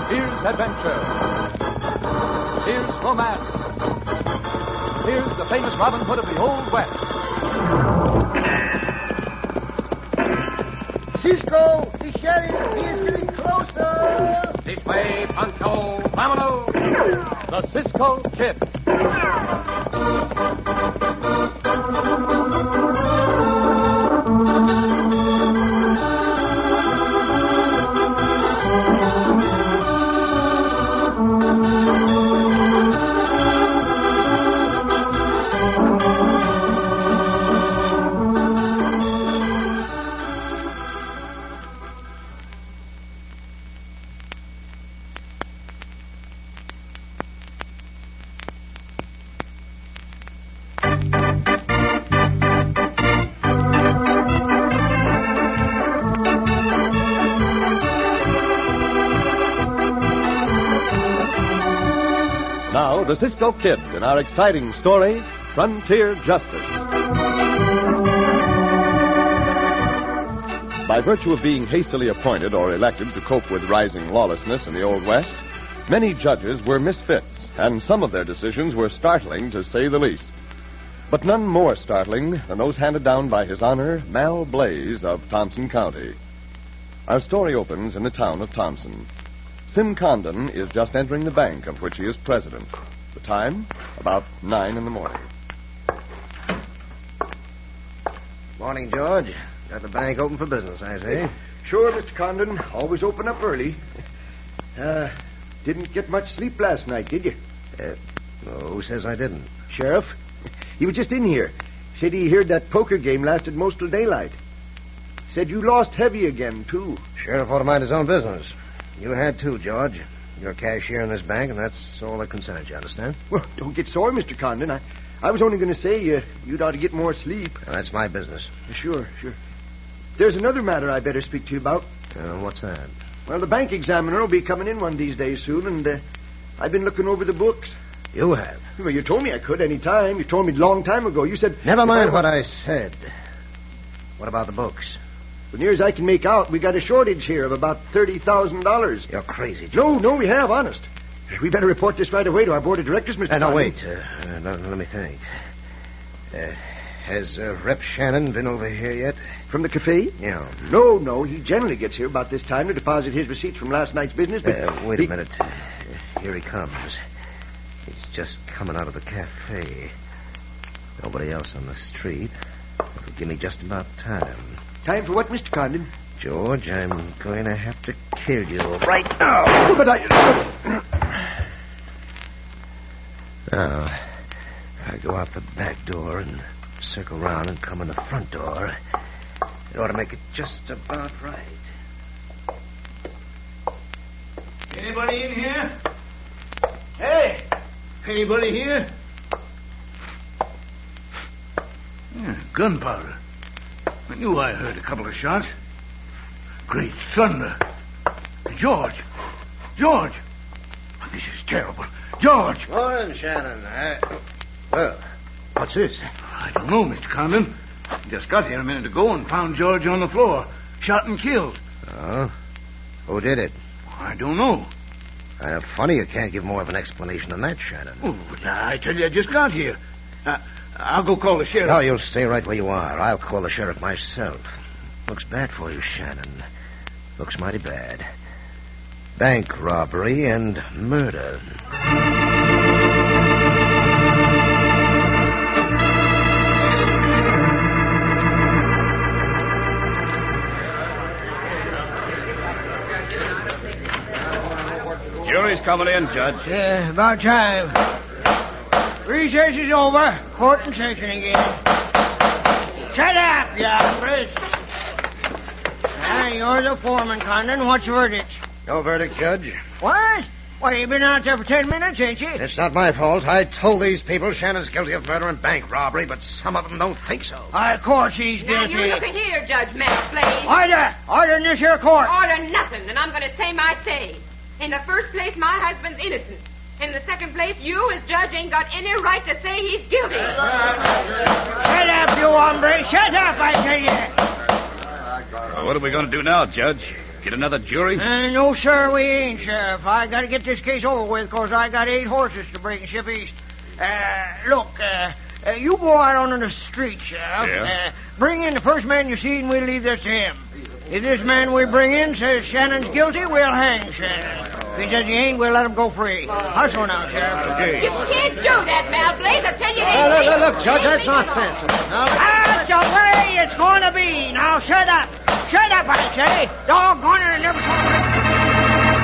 Here's adventure. Here's romance. Here's the famous Robin Hood of the Old West. Cisco, the sheriff, he is getting closer. This way, Pancho. Vámonos. The Cisco Kid. Now, the Cisco Kid in our exciting story, Frontier Justice. By virtue of being hastily appointed or elected to cope with rising lawlessness in the Old West, many judges were misfits, and some of their decisions were startling, to say the least. But none more startling than those handed down by His Honor, Mal Blaze of Thompson County. Our story opens in the town of Thompson. Sim Condon is just entering the bank of which he is president. The time, about 9 in the morning. Morning, George. Got the bank open for business, I say. Sure, Mr. Condon. Always open up early. Didn't get much sleep last night, did you? No, who says I didn't? Sheriff, he was just in here. Said he heard that poker game lasted most till daylight. Said you lost heavy again, too. Sheriff ought to mind his own business. You had too, George. You're a cashier in this bank, and that's all that concerns you, understand? Well, don't get sore, Mr. Condon. I was only going to say you'd ought to get more sleep. Well, that's my business. Sure. There's another matter I better speak to you about. What's that? Well, the bank examiner will be coming in one of these days soon, and I've been looking over the books. You have? Well, you told me I could any time. You told me a long time ago. You said... Never mind what I said. What about the books? As near as I can make out, we got a shortage here of about $30,000. You're crazy, George. No, we have, honest. We better report this right away to our board of directors, Mr. No, Condon. wait. Let me think. Has Rep Shannon been over here yet? From the cafe? Yeah. No. He generally gets here about this time to deposit his receipts from last night's business, but... wait a minute. Here he comes. He's just coming out of the cafe. Nobody else on the street. It'll give me just about time. Time for what, Mr. Condon? George, I'm going to have to kill you right now. But Now, if I go out the back door and circle around and come in the front door, it ought to make it just about right. Anybody in here? Hey! Anybody here? Gunpowder. I knew I heard a couple of shots. Great thunder. George! Oh, this is terrible. George! Morning, Shannon. Well, what's this? I don't know, Mr. Condon. Just got here a minute ago and found George on the floor, shot and killed. Oh? Who did it? I don't know. Kind of funny you can't give more of an explanation than that, Shannon. Oh, I tell you, I just got here. I'll go call the sheriff. No, you'll stay right where you are. I'll call the sheriff myself. Looks bad for you, Shannon. Looks mighty bad. Bank robbery and murder. Jury's coming in, Judge. About time. Recess is over. Court in session again. Shut up, you hombres. You're the foreman, Condon. What's your verdict? No verdict, Judge. What? Why, you've been out there for 10 minutes, ain't you? It's not my fault. I told these people Shannon's guilty of murder and bank robbery, but some of them don't think so. Of course he's Now, guilty. you look at here, Judge Max Blaze. Order in this here court. Order nothing, and I'm going to say my say. In the first place, my husband's innocent. In the second place, you, as judge, ain't got any right to say he's guilty. Shut up, you hombre. Shut up, I tell you. What are we going to do now, Judge? Get another jury? No, sir, we ain't, Sheriff. I got to get this case over with because I got 8 horses to bring ship east. Look, you go out on the street, Sheriff. Yeah. Bring in the first man you see, and we'll leave this to him. If this man we bring in says Shannon's guilty, we'll hang Shannon. If he says he ain't, we'll let him go free. Hustle now, Sheriff. Okay. You can't do that, Mal Blaze. I tell you. Look, Judge, that's not sensible. That's the way it's going to be. Now, shut up. Shut up, I say. Doggone it, I never saw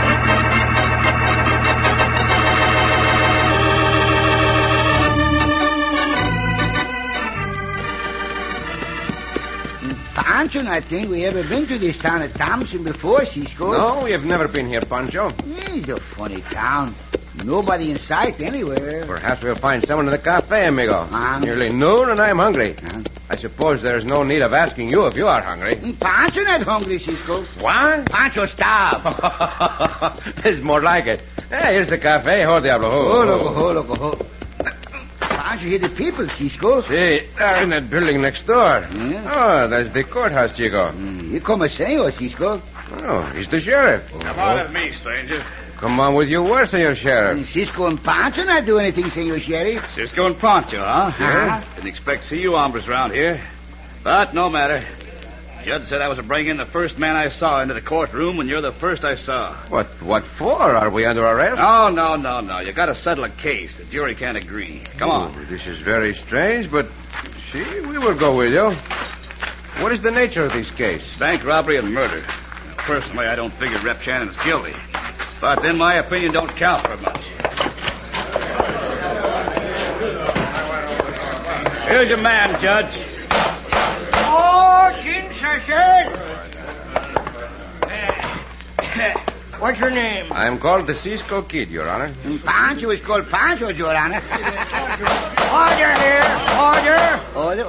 Pancho and I think we ever been to this town of Thompson before, Cisco. No, we have never been here, Pancho. It's a funny town. Nobody in sight anywhere. Perhaps we'll find someone in the cafe, amigo. Uh-huh. Nearly noon and I'm hungry. Uh-huh. I suppose there's no need of asking you if you are hungry. Pancho not hungry, Cisco. What? Pancho starved. It's more like it. Hey, here's the cafe. Ho, Diablo. Loco. Pancho hear the people, Cisco. See, they're in that building next door. Yeah. Oh, that's the courthouse, Chico. Here come a senor, Cisco. Oh, he's the sheriff. Come on with me, stranger. Come on with you where, Senor Sheriff? Cisco and Pancho not do anything, Senor Sheriff. Cisco and Pancho, huh? Yeah. Didn't expect to see you hombres around here. But no matter. Judge said I was to bring in the first man I saw into the courtroom, and you're the first I saw. What for? Are we under arrest? No. You got to settle a case. The jury can't agree. Come on. Oh, this is very strange, but we will go with you. What is the nature of this case? Bank robbery and murder. Now, personally, I don't figure Rep Shannon's guilty. But then my opinion don't count for much. Here's your man, Judge. Oh, what's your name? I'm called the Cisco Kid, Your Honor. Pancho is called Pancho, Your Honor. Order here. Order.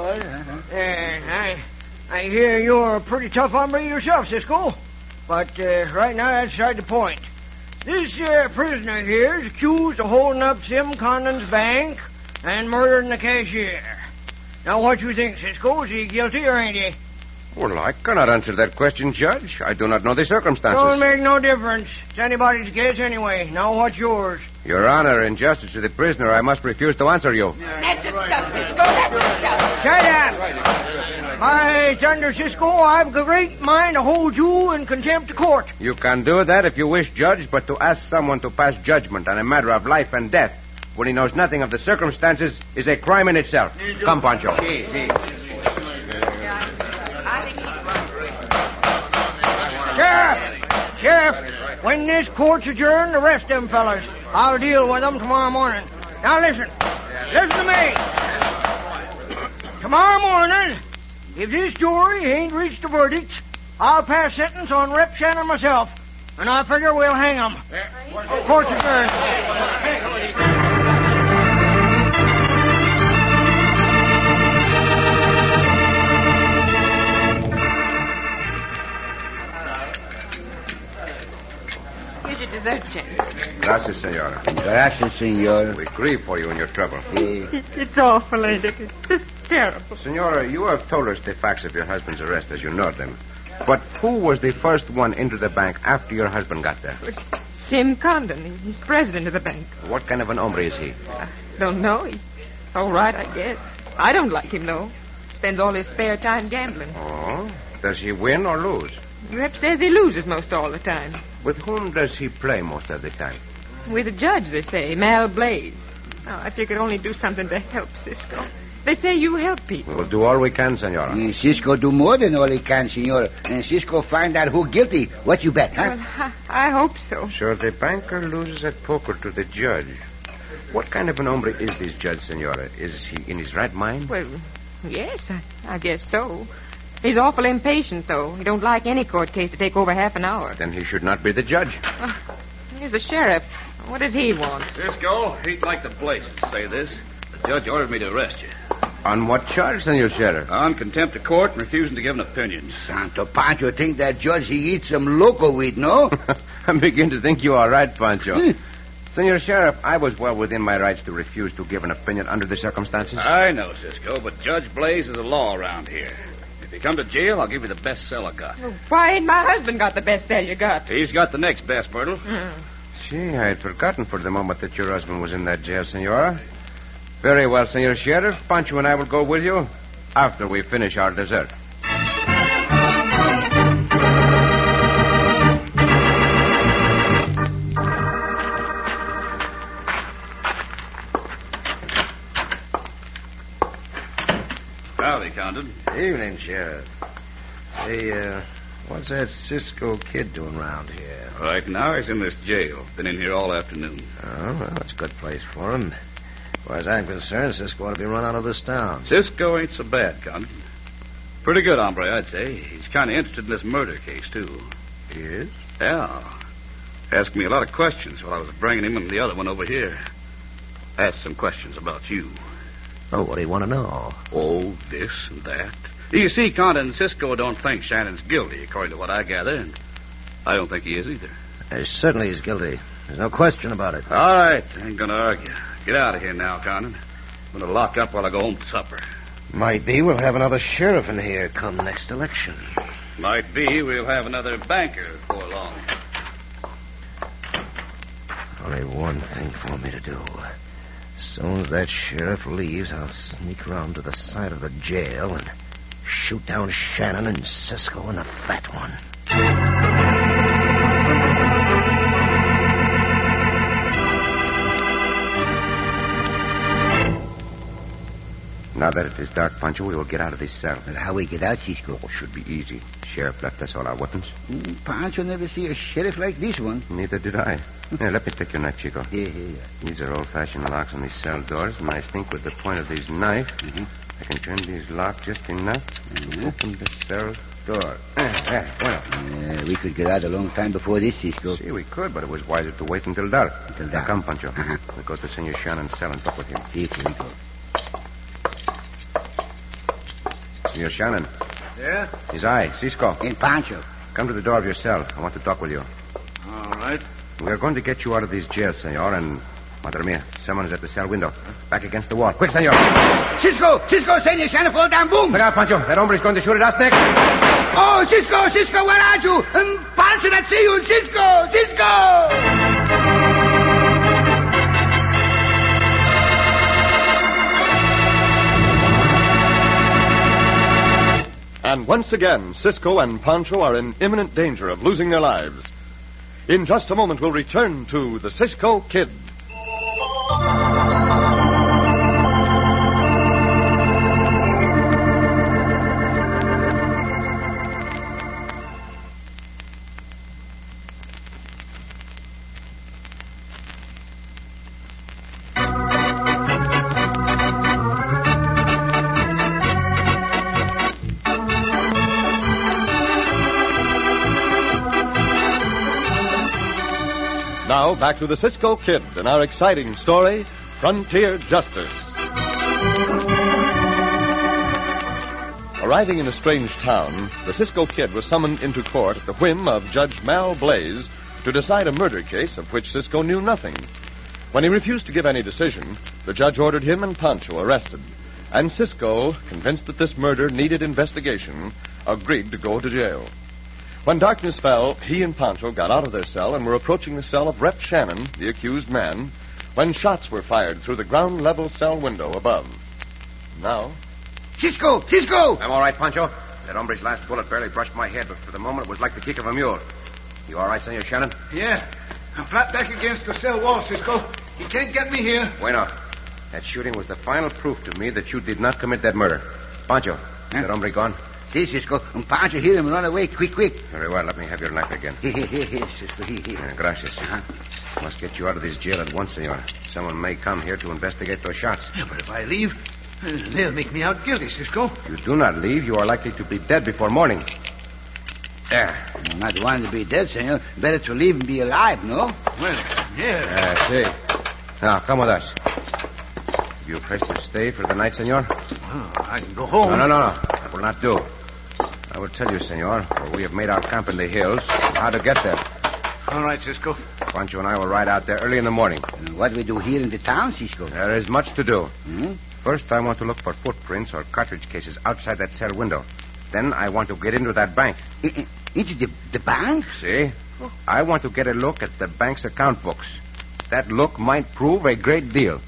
I hear you're a pretty tough hombre yourself, Cisco. But right now, that's beside the point. This prisoner here is accused of holding up Sim Condon's bank and murdering the cashier. Now, what you think, Cisco? Is he guilty or ain't he? Well, I cannot answer that question, Judge. I do not know the circumstances. Don't make no difference. It's anybody's guess anyway. Now, what's yours? Your Honor, in justice to the prisoner, I must refuse to answer you. That's the stuff, Cisco. That's the stuff. Shut up! My thunder, Cisco, I've a great mind to hold you in contempt of court. You can do that if you wish, Judge, but to ask someone to pass judgment on a matter of life and death when he knows nothing of the circumstances is a crime in itself. Come, Pancho. Sheriff, when this court's adjourned, arrest them fellas. I'll deal with them tomorrow morning. Now listen to me. Tomorrow morning, if this jury ain't reached a verdict, I'll pass sentence on Rep Shannon myself, and I figure we'll hang him. Court's adjourned. Dessert, James. Gracias, Senora. Gracias, senor. We grieve for you in your trouble. It's awful, ain't it? It's just terrible. Senora, you have told us the facts of your husband's arrest as you know them. But who was the first one into the bank after your husband got there? Sim Condon. He's president of the bank. What kind of an hombre is he? Don't know. He's all right, I guess. I don't like him, though. Spends all his spare time gambling. Oh? Does he win or lose? Rep says he loses most all the time. With whom does he play most of the time? With a judge, they say, Mal Blaze. Now, if you could only do something to help Cisco. They say you help people. We'll do all we can, Senora. Cisco do more than all he can, senor. And Cisco find out who guilty. What you bet, huh? Well, I hope so. So the banker loses at poker to the judge. What kind of an hombre is this judge, Senora? Is he in his right mind? Well, yes, I guess so. He's awful impatient, though. He don't like any court case to take over half an hour. Then he should not be the judge. Here's the sheriff. What does he want? Cisco, he'd like the place to say this. The judge ordered me to arrest you. On what charge, Senor Sheriff? On contempt of court and refusing to give an opinion. Santo Pancho think that judge he eats some loco weed, no? I begin to think you are right, Pancho. Senor Sheriff, I was well within my rights to refuse to give an opinion under the circumstances. I know, Cisco, but Judge Blaze is the law around here. If you come to jail, I'll give you the best cell I got. Well, why ain't my husband got the best cell you got? He's got the next best, Myrtle. Gee, I had forgotten for the moment that your husband was in that jail, Senora. Very well, Senor Sheriff. Pancho and I will go with you after we finish our dessert. Howdy, Condon. Evening, Sheriff. Hey, what's that Cisco kid doing around here? Right now, he's in this jail. Been in here all afternoon. Oh, well, that's a good place for him. As far as I'm concerned, Cisco ought to be run out of this town. Cisco ain't so bad, Condon. Pretty good hombre, I'd say. He's kind of interested in this murder case, too. He is? Yeah. Asked me a lot of questions while I was bringing him and the other one over here. Asked some questions about you. Oh, what do you want to know? Oh, this and that. You see, Condon, Cisco don't think Shannon's guilty, according to what I gather, and I don't think he is either. Certainly he's guilty. There's no question about it. All right, I ain't gonna argue. Get out of here now, Condon. I'm gonna lock up while I go home to supper. Might be we'll have another sheriff in here come next election. Might be we'll have another banker before long. Only one thing for me to do. As soon as that sheriff leaves, I'll sneak around to the side of the jail and shoot down Shannon and Cisco and the fat one. Now that it is dark, Pancho, we will get out of this cell. Well, how we get out, Cisco? Oh, should be easy. Sheriff left us all our weapons. Pancho never see a sheriff like this one. Neither did I. Here, let me take your knife, Chico. Yeah. These are old-fashioned locks on these cell doors, and I think with the point of these knife, I can turn these locks just enough to open the cell door. We could get out a long time before this, Cisco. See, we could, but it was wiser to wait until dark. Until Now, dark. come, Pancho. We'll go to Senor Shannon's cell and talk with him. Here we go. Senor Shannon. Yeah? His eye, Cisco. And Pancho. Come to the door of your cell. I want to talk with you. All right. We are going to get you out of these jails, senor, and... Madre mia, someone is at the cell window. Back against the wall. Quick, senor. Cisco, Senor Shannon, fall down, boom. Look out, Pancho. That hombre is going to shoot at us next. Oh, Cisco, where are you? Pancho, I see you. Cisco. And once again, Cisco and Pancho are in imminent danger of losing their lives. In just a moment, we'll return to the Cisco Kid. Now, back to the Cisco Kid and our exciting story, Frontier Justice. Arriving in a strange town, the Cisco Kid was summoned into court at the whim of Judge Mal Blaze to decide a murder case of which Cisco knew nothing. When he refused to give any decision, the judge ordered him and Pancho arrested. And Cisco, convinced that this murder needed investigation, agreed to go to jail. When darkness fell, he and Pancho got out of their cell and were approaching the cell of Rep Shannon, the accused man, when shots were fired through the ground-level cell window above. Now... Cisco! I'm all right, Pancho. That hombre's last bullet barely brushed my head, but for the moment it was like the kick of a mule. You all right, Senor Shannon? Yeah. I'm flat back against the cell wall, Cisco. You can't get me here. Bueno. That shooting was the final proof to me that you did not commit that murder. Pancho, is that hombre gone? See, Cisco, Pancho hear him run away quick. Very well, let me have your knife again. Here, Cisco, here. Gracias. Must get you out of this jail at once, senor. Someone may come here to investigate those shots. Yeah, but if I leave, they'll make me out guilty, Cisco. You do not leave, you are likely to be dead before morning. There. I'm not wanting to be dead, senor. Better to leave and be alive, no? Well, yeah. See. Now, come with us. You press to stay for the night, senor? Well, I can go home. No. That will not do. I will tell you, senor, for we have made our camp in the hills, how to get there. All right, Cisco. Pancho and I will ride out there early in the morning. And what we do here in the town, Cisco? There is much to do. First, I want to look for footprints or cartridge cases outside that cell window. Then I want to get into that bank. Into the bank? See? I want to get a look at the bank's account books. That look might prove a great deal.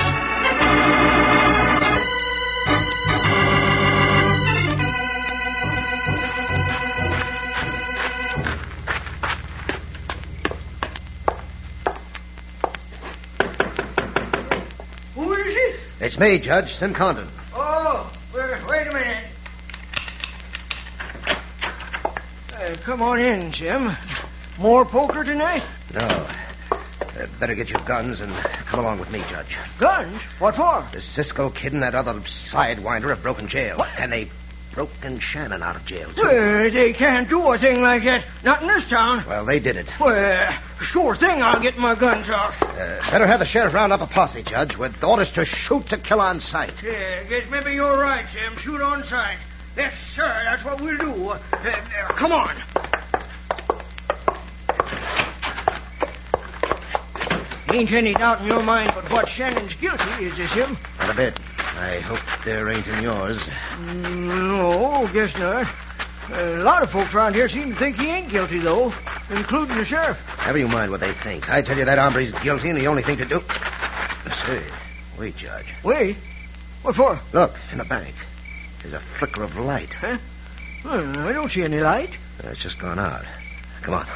Who is it? It's me, Judge, Sim Condon. Oh, wait a minute. Come on in, Sim. More poker tonight? No. Better get your guns and come along with me, Judge. Guns? What for? The Cisco kid and that other sidewinder have broken jail. What? And they've broken Shannon out of jail, too. They can't do a thing like that. Not in this town. Well, they did it. Well, sure thing I'll get my guns out. Better have the sheriff round up a posse, Judge, with orders to shoot to kill on sight. Yeah, guess maybe you're right, Sim. Shoot on sight. Yes, sir, that's what we'll do. Come on. Ain't any doubt in your mind but what Shannon's guilty, is this him? Not a bit. I hope there ain't in yours. No, guess not. A lot of folks around here seem to think he ain't guilty, though, including the sheriff. Never you mind what they think. I tell you that hombre's guilty, and the only thing to do... Say, wait, Judge. Wait? What for? Look, in the bank. There's a flicker of light. Huh? Well, I don't see any light. It's just gone out. Come on.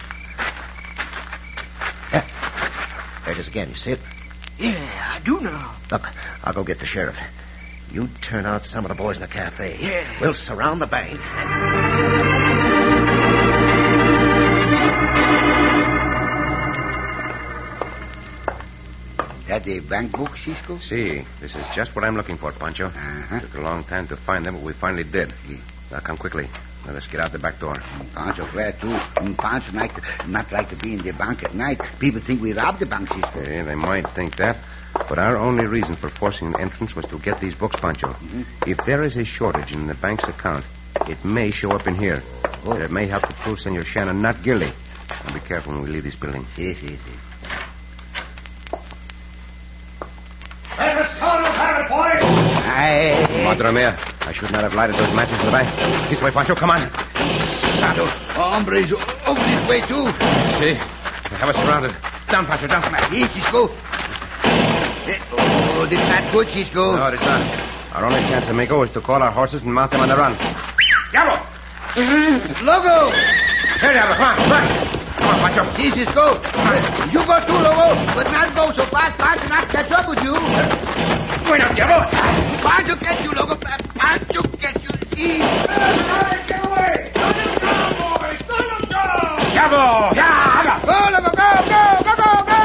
There it is again. You see it? Yeah, I do now. Look, I'll go get the sheriff. You turn out some of the boys in the cafe. Yeah. We'll surround the bank. That the bank book, Cisco? See, this is just what I'm looking for, Pancho. Uh-huh. Took a long time to find them, but we finally did. Now, come quickly. Let us get out the back door. Pancho glad too. Pancho not like to be in the bank at night. People think we robbed the bank, Cisco. Yeah, they might think that. But our only reason for forcing an entrance was to get these books, Pancho. Mm-hmm. If there is a shortage in the bank's account, it may show up in here. Oh. It may help to prove Senor Shannon not guilty. And be careful when we leave this building. Yes. Let's go to have it, boys! Madre mia, I should not have lighted those matches in the bank. This way, Pancho, come on. Santos, hombres over this way, too. See? They have us surrounded. Down, Pancho, down. Here, Cisco. Oh, this is not good, Cisco. No, it is not. Our only chance, amigo, is to call our horses and mount them on the run. Diablo! Logo! Here, Diablo, come on, run! Come on, Pancho. See, Cisco. You go too, Logo, but not go so fast. Pancho not catch up with you. Wait up, Diablo. Pancho get you, Logo. Pancho get you. See? Get away! Gun him down, boys! Gun him down! Diablo! Go, Logo, go!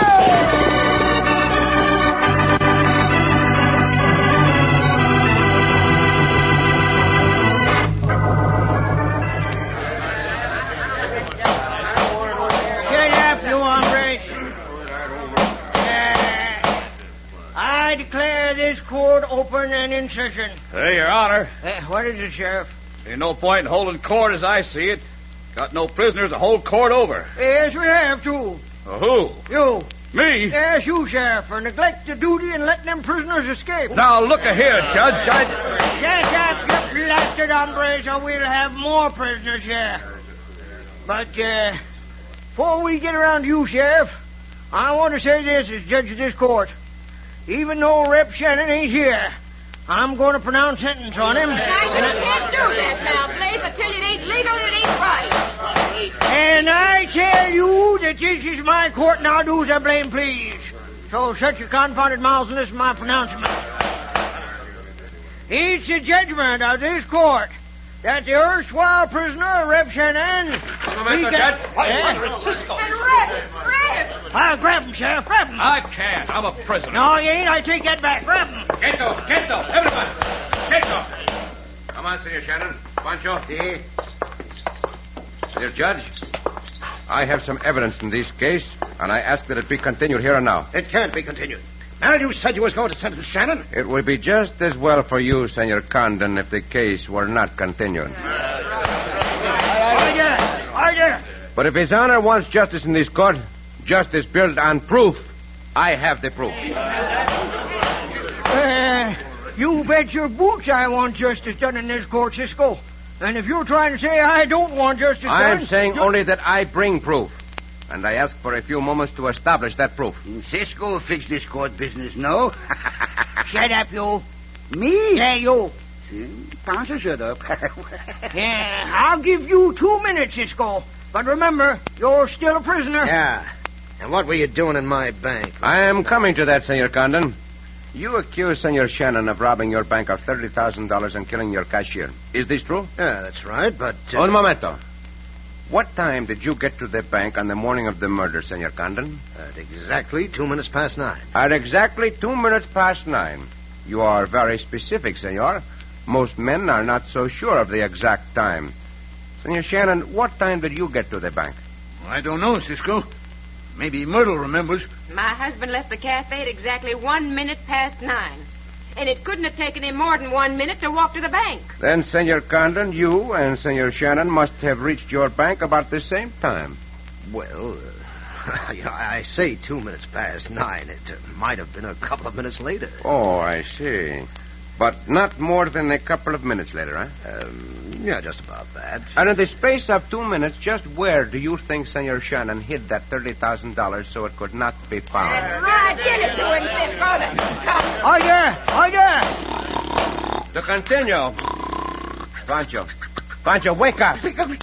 I declare this court open and in session. Hey, Your Honor. What is it, Sheriff? Ain't no point in holding court as I see it. Got no prisoners to hold court over. Yes, we have, too. Who? You. Me? Yes, you, Sheriff, for neglect of duty and letting them prisoners escape. Now, look here, Judge. Shut up, you blasted hombres, or we'll have more prisoners here. But, before we get around to you, Sheriff, I want to say this as judge of this court. Even though Rep Shannon ain't here, I'm going to pronounce sentence on him. Now, you can't do that now, Blaze. I tell you, it ain't legal and it ain't right. And I tell you that this is my court, and I'll do as I blame please. So shut your confounded mouths and listen to my pronouncement. It's the judgment of this court that the erstwhile prisoner, Rep Shannon... It's Cisco. And Rep! I'll grab him, Sheriff. Grab him. I can't. I'm a prisoner. No, you ain't. I take that back. Grab him. Quieto, everybody. Quieto. Come on, Senor Shannon. Pancho. See? Senor Judge, I have some evidence in this case, and I ask that it be continued here and now. It can't be continued. Now, you said you was going to sentence Shannon. It would be just as well for you, Senor Condon, if the case were not continued. But if His Honor wants justice in this court, justice built on proof, I have the proof. You bet your boots I want justice done in this court, Cisco. And if you're trying to say I don't want justice done... I'm saying only that I bring proof. And I ask for a few moments to establish that proof. Cisco will fix this court business, no? Shut up, you. Me? Yeah, you. Pancho, shut up. Yeah, I'll give you 2 minutes, Cisco. But remember, you're still a prisoner. Yeah. And what were you doing in my bank? I am coming to that, Senor Condon. You accuse Senor Shannon of robbing your bank of $30,000 and killing your cashier. Is this true? Yeah, that's right, but... Un momento. What time did you get to the bank on the morning of the murder, Senor Condon? At exactly 2 minutes past 9. At exactly 2 minutes past 9. You are very specific, Senor. Most men are not so sure of the exact time. Senor Shannon, what time did you get to the bank? I don't know, Cisco. Maybe Myrtle remembers. My husband left the cafe at exactly 1 minute past 9. And it couldn't have taken him more than 1 minute to walk to the bank. Then, Senor Condon, you and Senor Shannon must have reached your bank about the same time. Well, I say 2 minutes past 9. It might have been a couple of minutes later. Oh, I see. But not more than a couple of minutes later, huh? Yeah, just about that. And in the space of 2 minutes, just where do you think Senor Shannon hid that $30,000 so it could not be found? That's right. Give it to him, Cisco. Order! To continue. Pancho, wake up.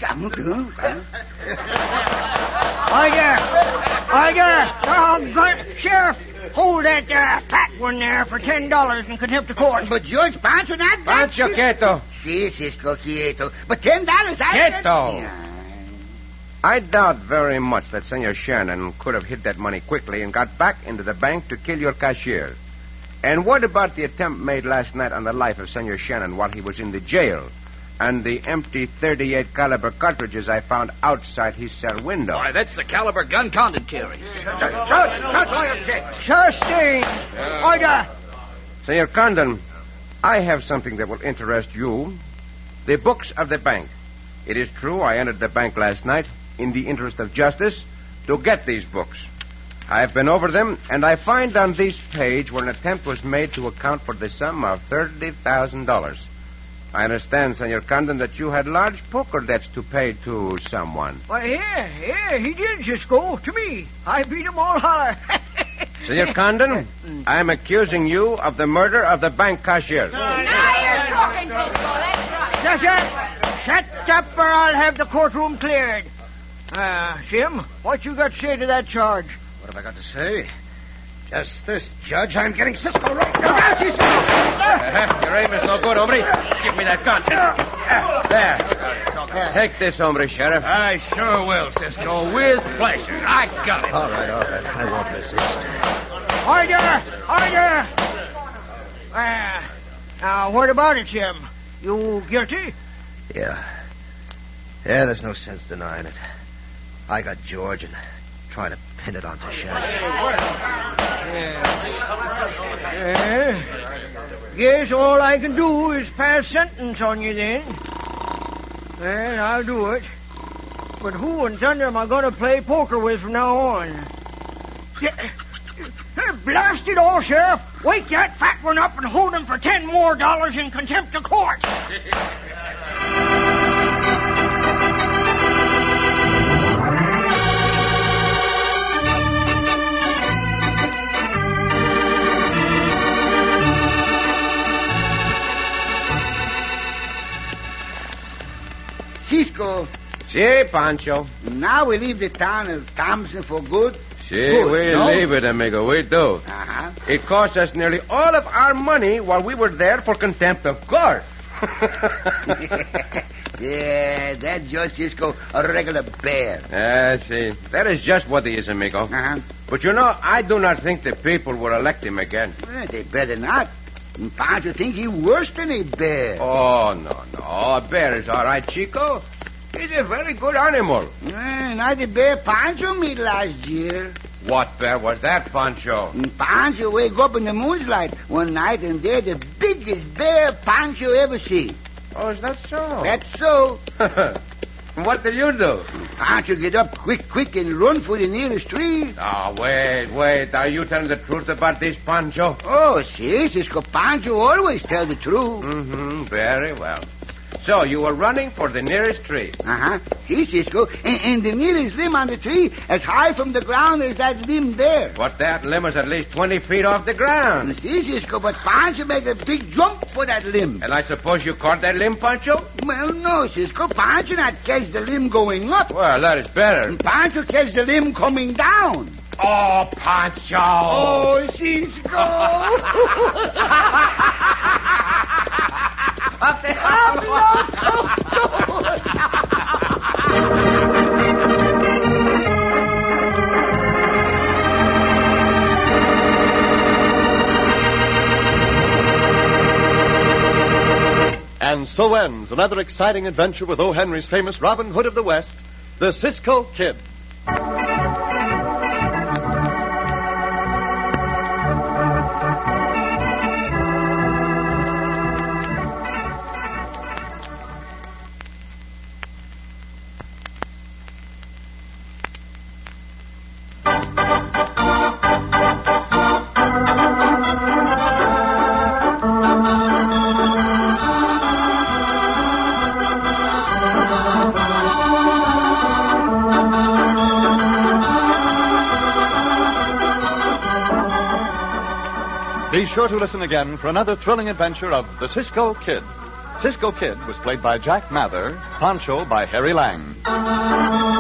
Order! Sheriff, hold that fat one there for $10 in contempt of court. But George Pancho, not that. Pancho, quieto. Si, Cisco, quieto. But $10, Quieto. I doubt very much that Senor Shannon could have hid that money quickly and got back into the bank to kill your cashier. And what about the attempt made last night on the life of Senor Shannon while he was in the jail? And the empty .38 caliber cartridges I found outside his cell window. Why, that's the caliber gun Condon carried. Judge, I object. Sustained. Order! Senor Condon, I have something that will interest you. The books of the bank. It is true I entered the bank last night in the interest of justice to get these books. I've been over them, and I find on this page where an attempt was made to account for the sum of $30,000. I understand, Senor Condon, that you had large poker debts to pay to someone. Well, yeah, he did, Cisco, to me. I beat him all holler. Senor Condon, I'm accusing you of the murder of the bank cashier. Now you're talking, Cisco. That's right. Shut up, or I'll have the courtroom cleared. Jim, what you got to say to that charge? What have I got to say? Just this, Judge. I'm getting Cisco right now. Look out, Cisco! Your aim is no good, hombre. Give me that gun. There. Take this, hombre, Sheriff. I sure will, Cisco, with pleasure. I got it. All right. I won't resist. Order! Now, what about it, Jim? You guilty? Yeah, there's no sense denying it. I got George and trying to pin it onto Shannon. Guess all I can do is pass sentence on you then. Well, I'll do it. But who in thunder am I going to play poker with from now on? Blast it all, Sheriff. Wake that fat one up and hold him for $10 more in contempt of court. Cisco. Si, Pancho. Now we leave the town of Thompson for good. Si, we leave it, amigo. We do. Uh-huh. It cost us nearly all of our money while we were there for contempt of court. Yeah, that Judge Cisco, a regular bear. See. That is just what he is, amigo. Uh-huh. But you know, I do not think the people will elect him again. Well, they better not. Pancho thinks he's worse than a bear. Oh, no. A bear is all right, Chico. He's a very good animal. Not the bear Pancho met last year. What bear was that, Pancho? Pancho wake up in the moonlight one night, and they're the biggest bear Pancho ever see. Oh, is that so? That's so. What did you do? Pancho get up quick, and run for the nearest tree. Oh, wait. Are you telling the truth about this, Pancho? Oh, si, Cisco. Pancho always tell the truth. Mm-hmm, very well. So you were running for the nearest tree. Uh-huh. See, Cisco, and the nearest limb on the tree as high from the ground as that limb there. But that limb is at least 20 feet off the ground. See, Cisco, but Pancho made a big jump for that limb. And I suppose you caught that limb, Pancho? Well, no, Cisco. Pancho not catch the limb going up. Well, that is better. Pancho catch the limb coming down. Oh, Pancho! Oh, Cisco! Up there! And so ends another exciting adventure with O. Henry's famous Robin Hood of the West, the Cisco Kid. Be sure to listen again for another thrilling adventure of the Cisco Kid. Cisco Kid was played by Jack Mather, Pancho by Harry Lang.